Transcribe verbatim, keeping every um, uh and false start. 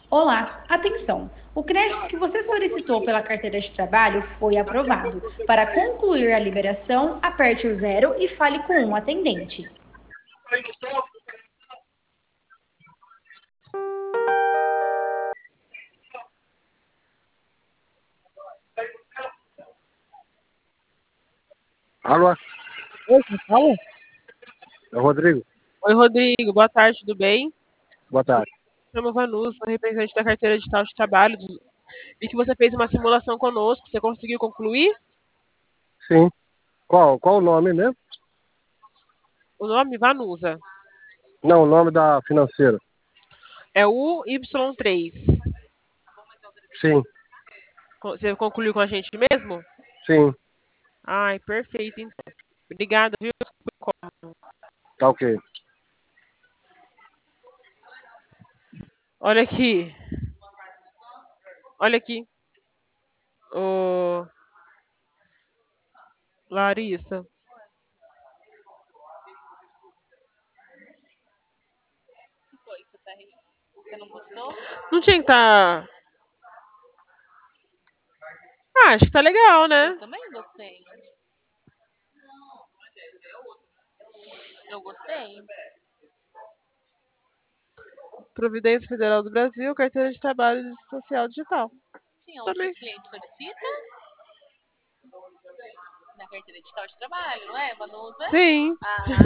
Olá, atenção! O crédito que você solicitou pela carteira de trabalho foi aprovado. Para concluir a liberação, aperte o zero e fale com um atendente. Alô, Oi, quem fala? é o Rodrigo. Oi, Rodrigo. Boa tarde, tudo bem? Boa tarde. Me chamo Vanusa, sou representante da carteira digital de trabalho. Vi que você fez uma simulação conosco. Você conseguiu concluir? Sim. Qual, qual o nome mesmo? O nome Vanusa. Não, o nome da financeira. É o Y três. Sim, Você concluiu com a gente mesmo? sim. Ai, perfeito, então. Obrigada, viu? Tá ok. Olha aqui. Olha aqui. Ô, Larissa. Não tinha que estar. Ah, acho que tá legal, né? Também gostei. Eu gostei. Providência Federal do Brasil, carteira de trabalho social digital. Sim, onde Também. o cliente solicita na carteira digital de trabalho, não é? Manusa? Sim. Ah,